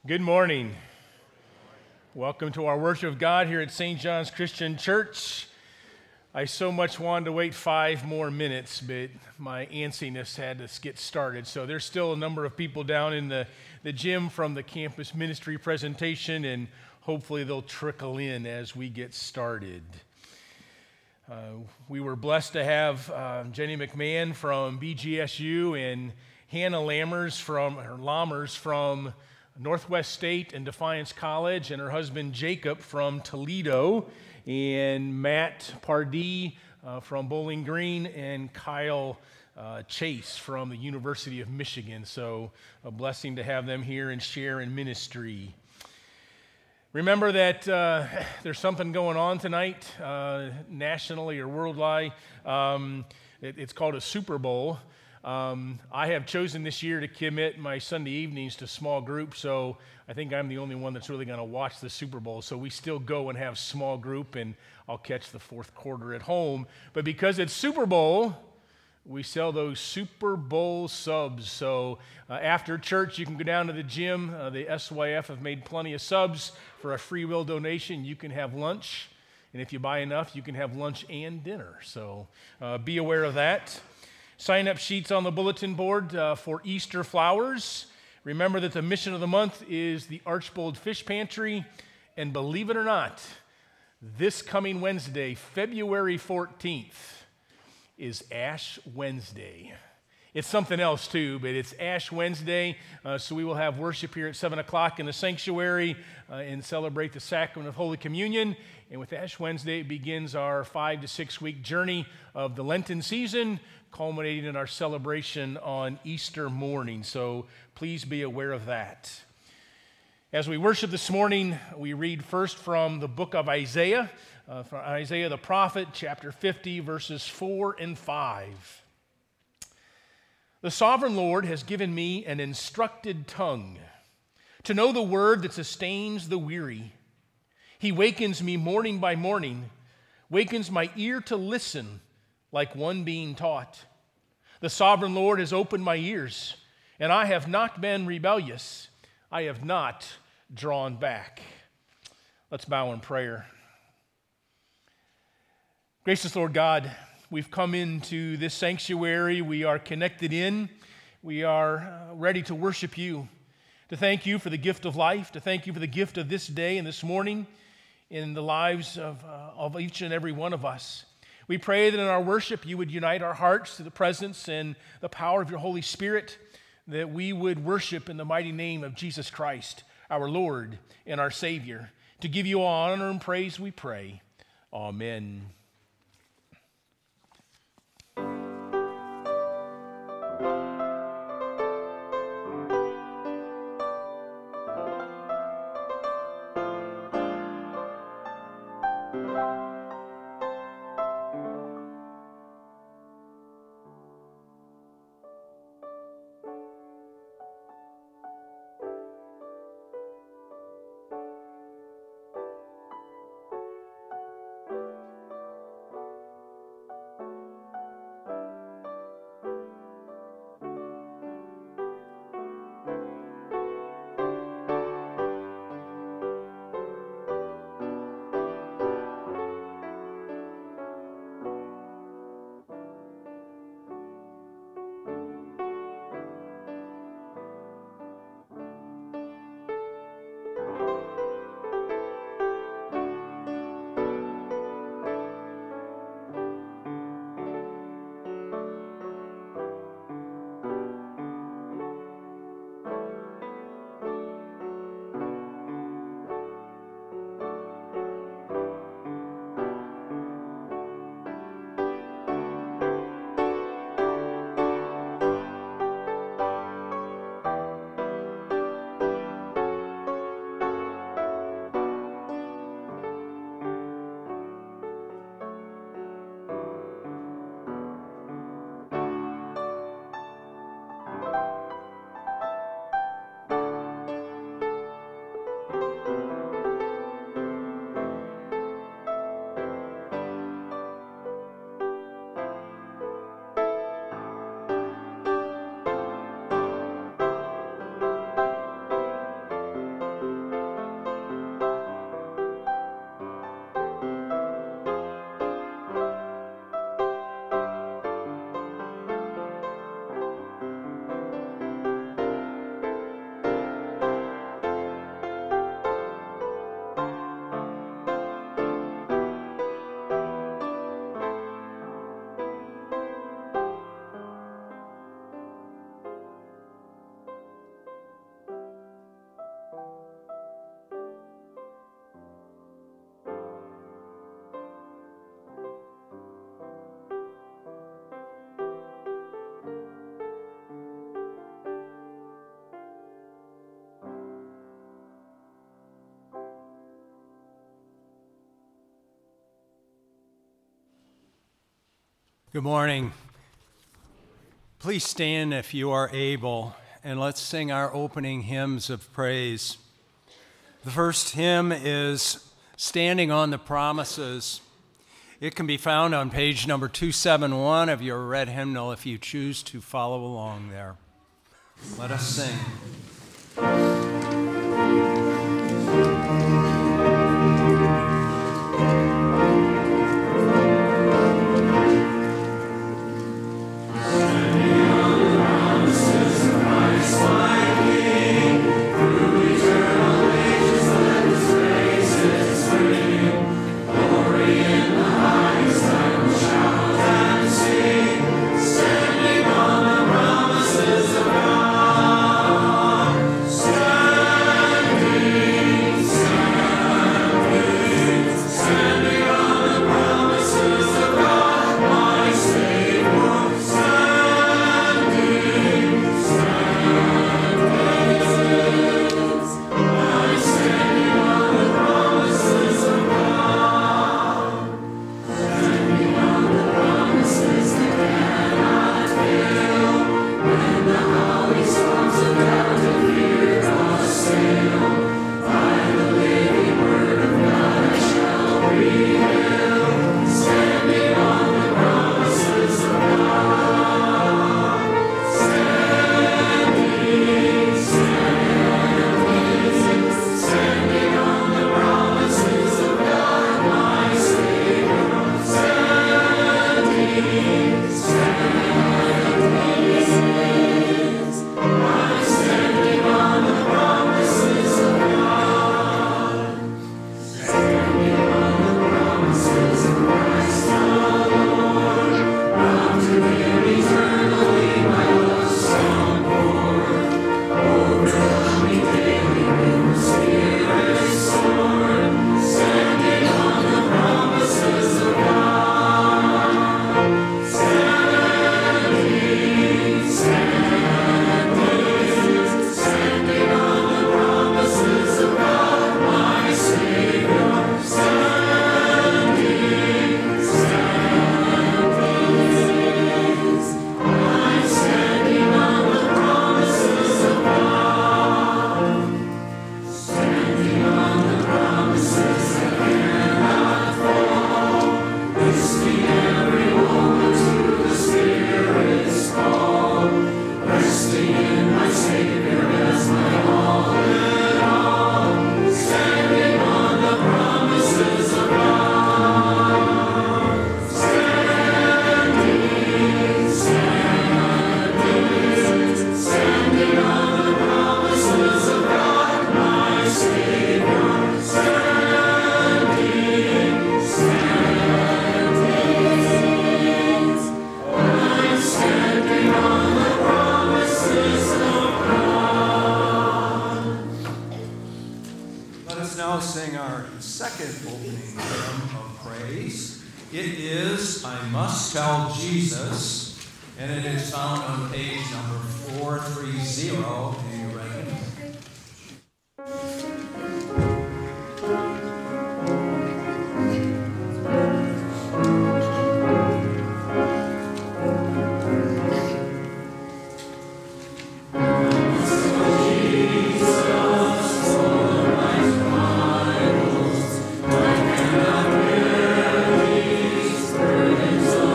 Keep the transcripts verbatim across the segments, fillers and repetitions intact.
Good morning. Welcome to our worship of God here at Saint John's Christian Church. I so much wanted to wait five more minutes, but my antsiness had to get started. So there's still a number of people down in the, the gym from the campus ministry presentation, and hopefully they'll trickle in as we get started. Uh, we were blessed to have uh, Jenny McMahon from B G S U and Hannah Lammers from, or Lammers from Northwest State and Defiance College, and her husband Jacob from Toledo, and Matt Pardee uh, from Bowling Green, and Kyle uh, Chase from the University of Michigan. So a blessing to have them here and share in ministry. Remember that uh, there's something going on tonight, uh, nationally or worldwide. Um, it, it's called a Super Bowl. Um, I have chosen this year to commit my Sunday evenings to small group, so I think I'm the only one that's really going to watch the Super Bowl. So we still go and have small group, and I'll catch the fourth quarter at home. But because it's Super Bowl, we sell those Super Bowl subs. So uh, after church, you can go down to the gym. Uh, the S Y F have made plenty of subs for a free will donation. You can have lunch, and if you buy enough, you can have lunch and dinner. So uh, be aware of that. Sign-up sheets on the bulletin board uh, for Easter flowers. Remember that the mission of the month is the Archbold Fish Pantry. And believe it or not, this coming Wednesday, February fourteenth, is Ash Wednesday. It's something else too, but it's Ash Wednesday, uh, so we will have worship here at seven o'clock in the sanctuary uh, and celebrate the sacrament of Holy Communion. And with Ash Wednesday, it begins our five to six week journey of the Lenten season, culminating in our celebration on Easter morning. So please be aware of that. As we worship this morning, we read first from the book of Isaiah, uh, from Isaiah the prophet, chapter fifty, verses four and five. The sovereign Lord has given me an instructed tongue to know the word that sustains the weary. He wakens me morning by morning, wakens my ear to listen like one being taught. The sovereign Lord has opened my ears, and I have not been rebellious. I have not drawn back. Let's bow in prayer. Gracious Lord God, we've come into this sanctuary. We are connected in. We are ready to worship you, to thank you for the gift of life, to thank you for the gift of this day and this morning in the lives of, uh, of each and every one of us. We pray that in our worship you would unite our hearts to the presence and the power of your Holy Spirit, that we would worship in the mighty name of Jesus Christ, our Lord and our Savior. To give you all honor and praise, we pray. Amen. Good morning. Please stand if you are able, and let's sing our opening hymns of praise. The first hymn is Standing on the Promises. It can be found on page number two seventy-one of your red hymnal if you choose to follow along there. Let us sing.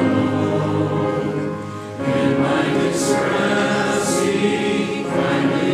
Find me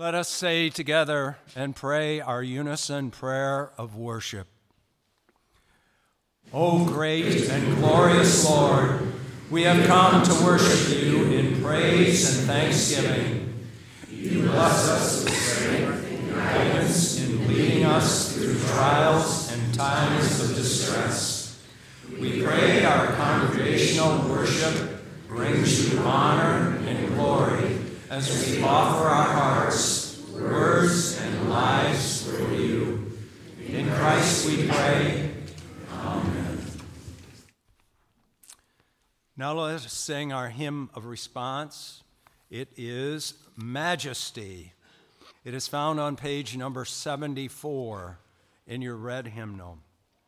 Let us say together and pray our unison prayer of worship. O great and glorious Lord, we have come to worship you in praise and thanksgiving. You bless us with strength and guidance in leading us through trials and times of distress. We pray our congregational worship brings you honor and glory as we offer our hearts, words, and lives for you. In Christ we pray. Amen. Now let us sing our hymn of response. It is Majesty. It is found on page number seventy-four in your red hymnal.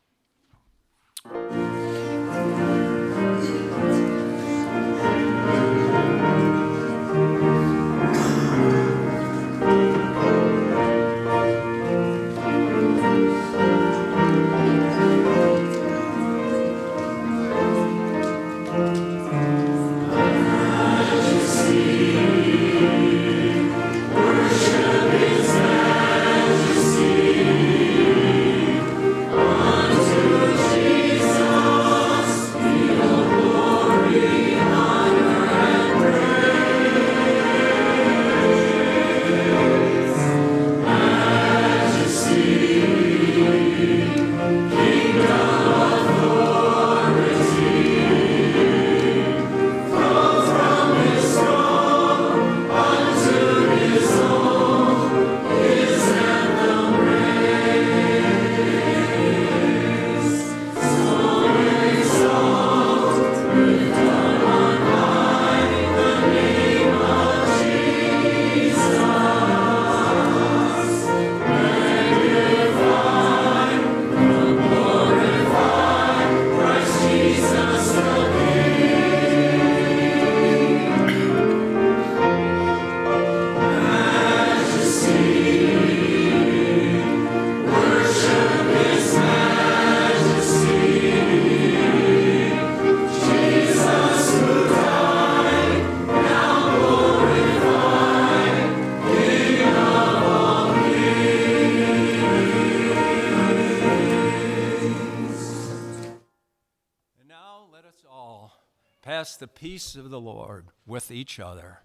Pass the peace of the Lord with each other.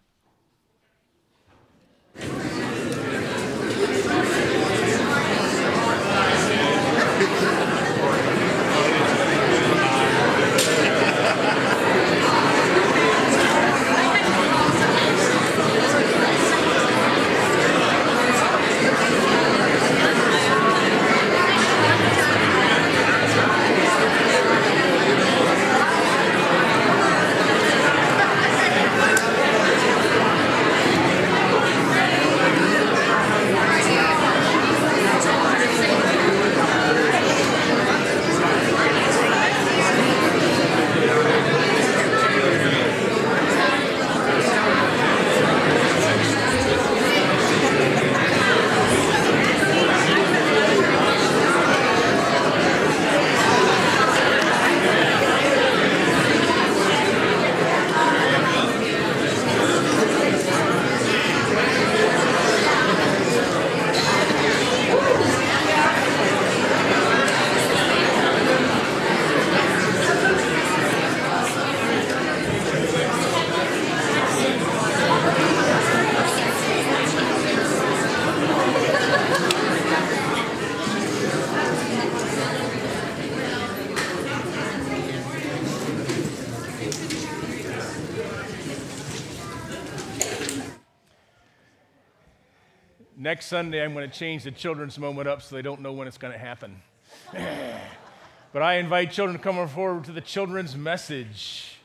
Next Sunday, I'm going to change the children's moment up so they don't know when it's going to happen. But I invite children to come forward to the children's message.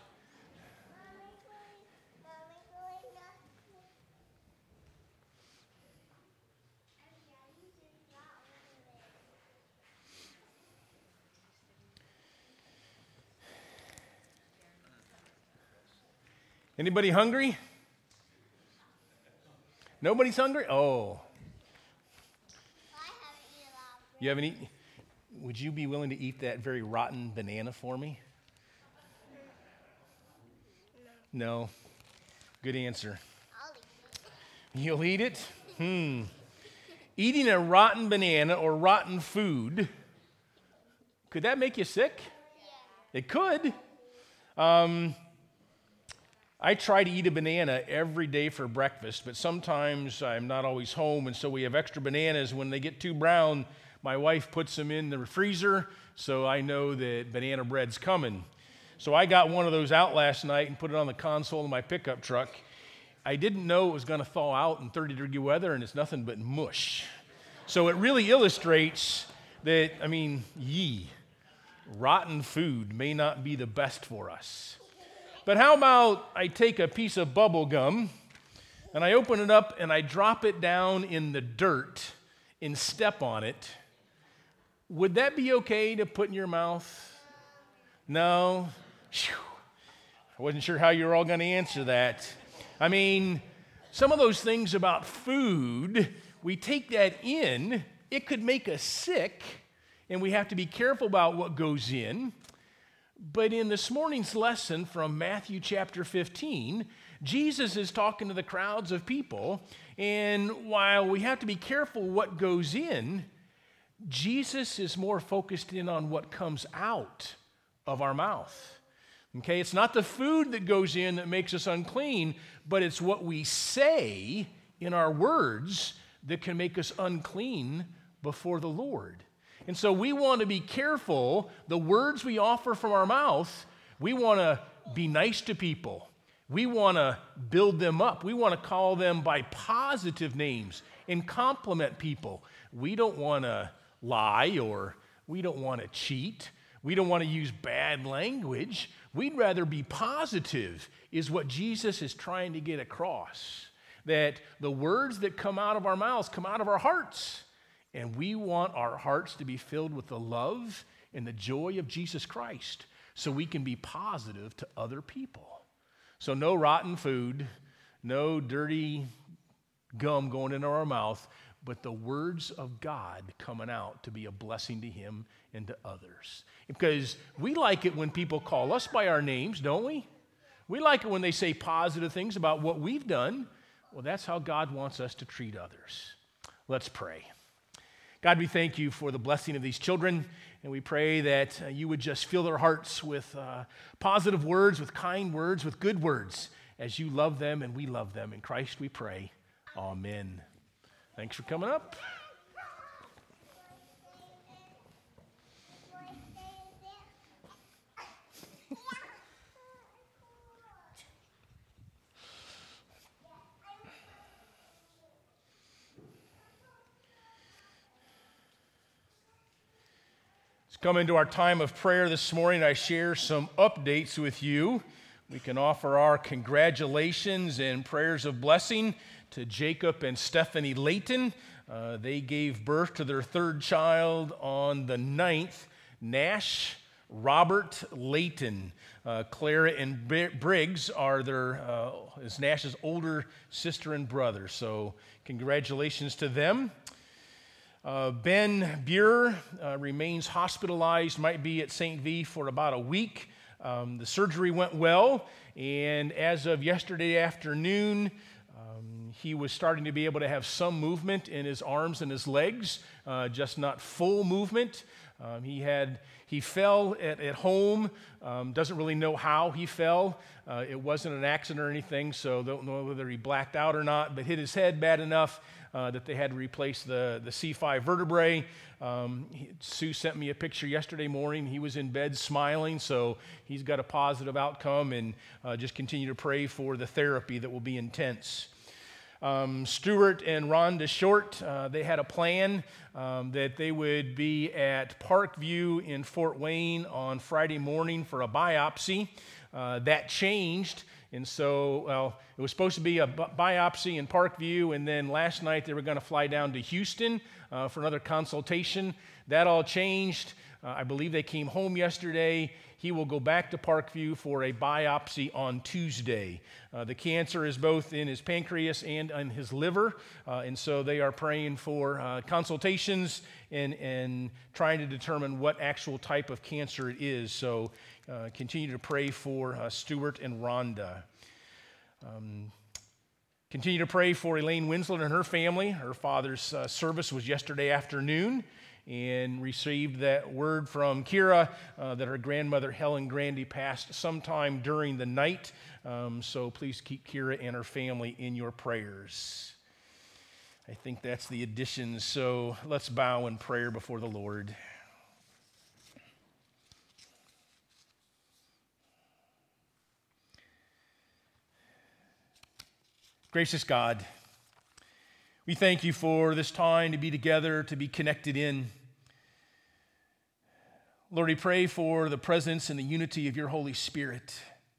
Anybody hungry? Nobody's hungry? Oh. You haven't eaten? Would you be willing to eat that very rotten banana for me? No. Good answer. I'll eat it. You'll eat it? Yeah. Hmm. Eating a rotten banana or rotten food, could that make you sick? It could. Um, I try to eat a banana every day for breakfast, but sometimes I'm not always home, and so we have extra bananas. When they get too brown, my wife puts them in the freezer, so I know that banana bread's coming. So I got one of those out last night and put it on the console of my pickup truck. I didn't know it was going to thaw out in thirty degree weather, and it's nothing but mush. So it really illustrates that, I mean, yee. Rotten food may not be the best for us. But how about I take a piece of bubble gum and I open it up and I drop it down in the dirt and step on it? Would that be okay to put in your mouth? No? Whew. I wasn't sure how you were all going to answer that. I mean, some of those things about food, we take that in, it could make us sick. And we have to be careful about what goes in. But in this morning's lesson from Matthew chapter fifteen, Jesus is talking to the crowds of people. And while we have to be careful what goes in, Jesus is more focused in on what comes out of our mouth. Okay, it's not the food that goes in that makes us unclean, but it's what we say in our words that can make us unclean before the Lord. And so we want to be careful, the words we offer from our mouth, we want to be nice to people. We want to build them up. We want to call them by positive names and compliment people. We don't want to lie, or we don't want to cheat. We don't want to use bad language. We'd rather be positive, is what Jesus is trying to get across. That the words that come out of our mouths come out of our hearts. And we want our hearts to be filled with the love and the joy of Jesus Christ so we can be positive to other people. So no rotten food, no dirty gum going into our mouth, but the words of God coming out to be a blessing to Him and to others. Because we like it when people call us by our names, don't we? We like it when they say positive things about what we've done. Well, that's how God wants us to treat others. Let's pray. God, we thank you for the blessing of these children, and we pray that uh, you would just fill their hearts with uh, positive words, with kind words, with good words, as you love them and we love them. In Christ we pray. Amen. Thanks for coming up. Come into our time of prayer this morning. I share some updates with you. We can offer our congratulations and prayers of blessing to Jacob and Stephanie Layton. Uh, they gave birth to their third child on the ninth, Nash Robert Layton. Uh, Clara and Briggs are their uh, is Nash's older sister and brother. So congratulations to them. Uh, Ben Buer uh, remains hospitalized, might be at Saint V for about a week. Um, the surgery went well, and as of yesterday afternoon, um, he was starting to be able to have some movement in his arms and his legs, uh, just not full movement. Um, he had he fell at, at home, um, doesn't really know how he fell. Uh, it wasn't an accident or anything, so don't know whether he blacked out or not, but hit his head bad enough uh, that they had to replace the, the C five vertebrae. Um, he, Sue sent me a picture yesterday morning. He was in bed smiling, so he's got a positive outcome, and uh, just continue to pray for the therapy that will be intense. Um, Stuart and Rhonda Short, uh, they had a plan um, that they would be at Parkview in Fort Wayne on Friday morning for a biopsy. Uh, that changed, and so, well, it was supposed to be a bi- biopsy in Parkview, and then last night they were going to fly down to Houston uh, for another consultation. That all changed. Uh, I believe they came home yesterday. He will go back to Parkview for a biopsy on Tuesday. Uh, the cancer is both in his pancreas and in his liver, uh, and so they are praying for uh, consultations and, and trying to determine what actual type of cancer it is. So uh, continue to pray for uh, Stuart and Rhonda. Um, Continue to pray for Elaine Winslet and her family. Her father's uh, service was yesterday afternoon, and received that word from Kira uh, that her grandmother Helen Grandy passed sometime during the night. Um, so please keep Kira and her family in your prayers. I think that's the additions. So let's bow in prayer before the Lord. Gracious God, we thank you for this time to be together, to be connected in. Lord, we pray for the presence and the unity of your Holy Spirit.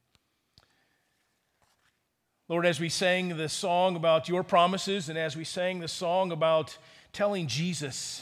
Lord, as we sang the song about your promises, and as we sang the song about telling Jesus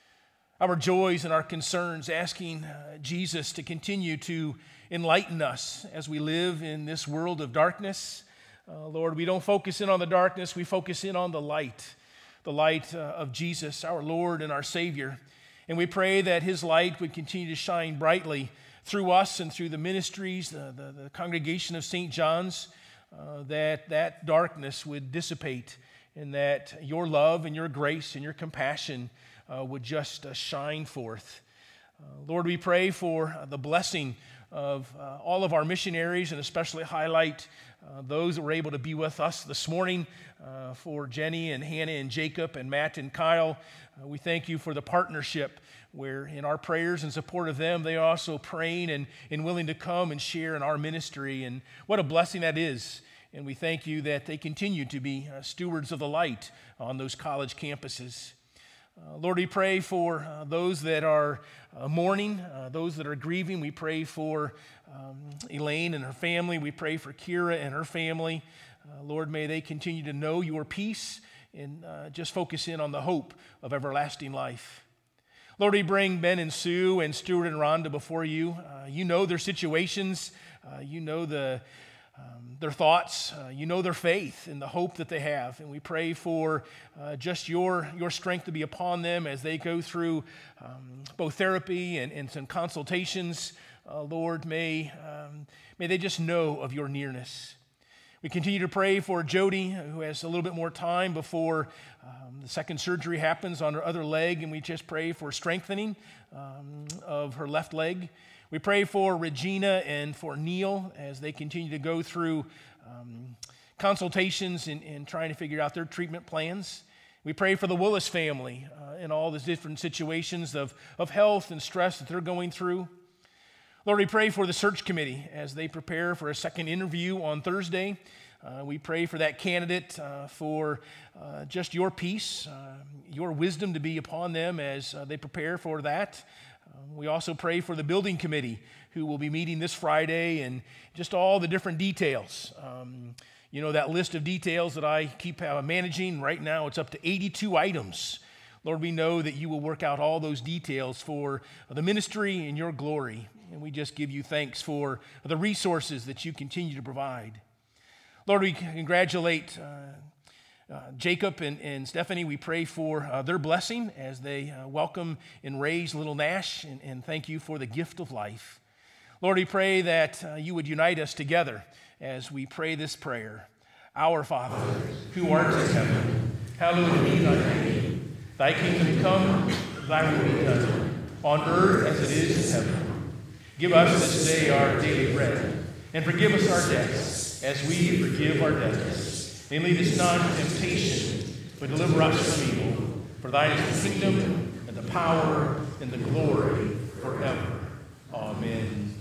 our joys and our concerns, asking uh, Jesus to continue to enlighten us as we live in this world of darkness. Uh, Lord, we don't focus in on the darkness, we focus in on the light, the light uh, of Jesus, our Lord and our Savior. And we pray that his light would continue to shine brightly through us and through the ministries, the, the, the congregation of Saint John's, uh, that that darkness would dissipate, and that your love and your grace and your compassion uh, would just uh, shine forth. Uh, Lord, we pray for uh, the blessing of uh, all of our missionaries, and especially highlight uh, those that were able to be with us this morning, uh, for Jenny and Hannah and Jacob and Matt and Kyle. Uh, we thank you for the partnership where in our prayers in support of them, they are also praying and, and willing to come and share in our ministry. And what a blessing that is. And we thank you that they continue to be uh, stewards of the light on those college campuses. Uh, Lord, we pray for uh, those that are uh, mourning, uh, those that are grieving. We pray for um, Elaine and her family. We pray for Kira and her family. Uh, Lord, may they continue to know your peace and uh, just focus in on the hope of everlasting life. Lord, we bring Ben and Sue and Stuart and Rhonda before you. Uh, you know their situations. Uh, you know the Um, their thoughts, uh, you know their faith and the hope that they have. And we pray for uh, just your, your strength to be upon them as they go through um, both therapy and, and some consultations. Uh, Lord, may, um, may they just know of your nearness. We continue to pray for Jody, who has a little bit more time before um, the second surgery happens on her other leg, and we just pray for strengthening um, of her left leg. We pray for Regina and for Neil as they continue to go through um, consultations and, and trying to figure out their treatment plans. We pray for the Willis family uh, in all the different situations of, of health and stress that they're going through. Lord, we pray for the search committee as they prepare for a second interview on Thursday. Uh, we pray for that candidate, uh, for uh, just your peace, uh, your wisdom to be upon them as uh, they prepare for that. Um, we also pray for the building committee who will be meeting this Friday, and just all the different details. Um, you know, that list of details that I keep uh, managing, right now it's up to eighty-two items. Lord, we know that you will work out all those details for the ministry and your glory. And we just give you thanks for the resources that you continue to provide. Lord, we congratulate uh, Uh, Jacob and, and Stephanie. We pray for uh, their blessing as they uh, welcome and raise little Nash, and, and thank you for the gift of life. Lord, we pray that uh, you would unite us together as we pray this prayer. Our Father, who art in heaven, hallowed be thy name. Thy kingdom come, thy will be done, on earth as it is in heaven. Give us this day our daily bread, and forgive us our debts as we forgive our debtors. And lead us not into temptation, but deliver us from evil. For thine is the kingdom, and the power, and the glory forever. Amen.